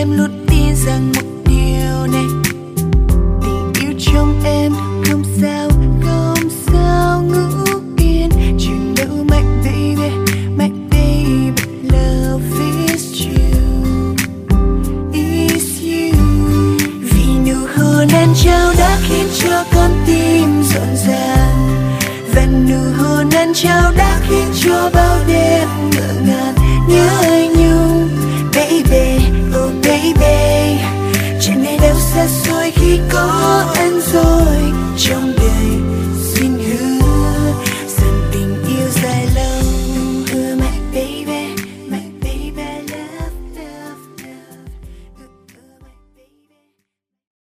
em luôn tin rằng một điều này, tình yêu trong em không sao ngủ yên. You know my baby, but love is you, is you. Vì nụ hôn anh trao đã khiến cho con tim rộn ràng, và nụ hôn anh trao đã khiến cho bao đêm ngỡ ngàng nhớ nhung. Baby, oh baby, chẳng ngày đâu xa xôi khi có